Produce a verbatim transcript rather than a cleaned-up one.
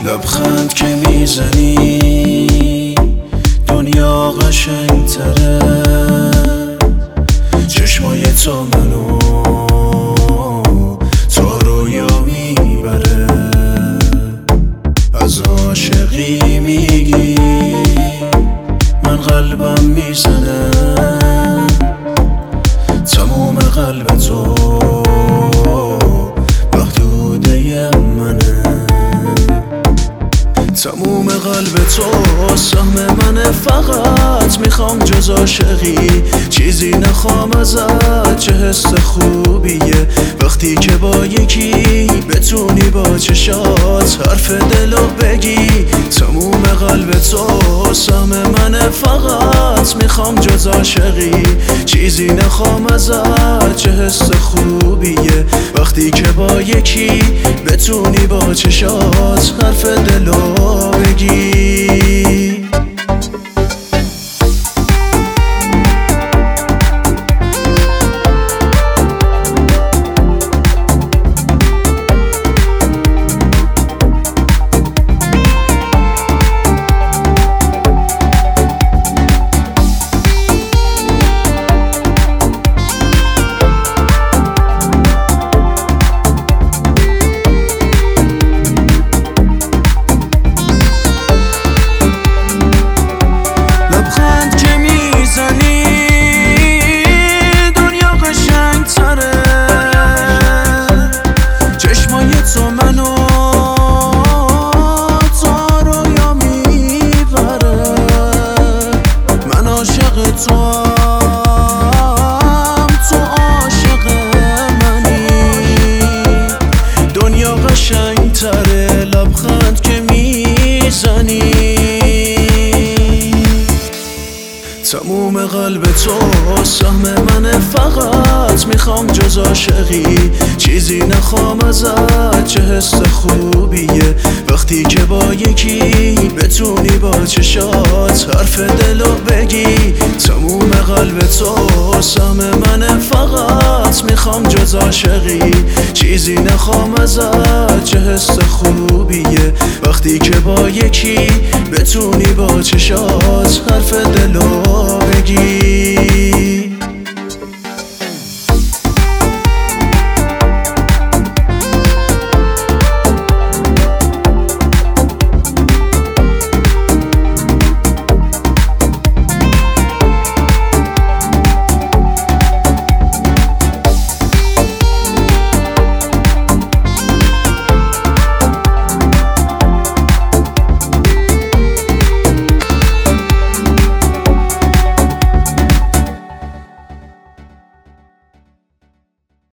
لبخند که میزنی دنیا قشنگتره، چشمای تو منو تا رویا میبره. از عاشقی میگی من قلبم میزنه، تموم قلب تو محدوده منه، تموم قلب تو سهم منه. فقط میخوام جز عاشقی چیزی نخوام ازت، چه حس خوبیه وقتی که با یکی بتونی با چشات حرف دلو بگی. تموم قلب تو سهم منه، فقط میخوام جز عاشقی چیزی نخوام ازت، چه حس خوبیه وقتی که با یکی بتونی با چشات حرف دلو بگی. لبخند که میزنی تموم قلب تو سهم منه، فقط میخوام جز عاشقی چیزی نخوام ازت، چه حس خوبیه وقتی که با یکی بتونی با چشات حرف دلو بگی. تموم قلب تو سهم منه، فقط میخوام جز عاشقی چیزی نخوام ازت، چه حس خوبیه وقتی که با یکی بتونی با چشات حرف دلو بگی.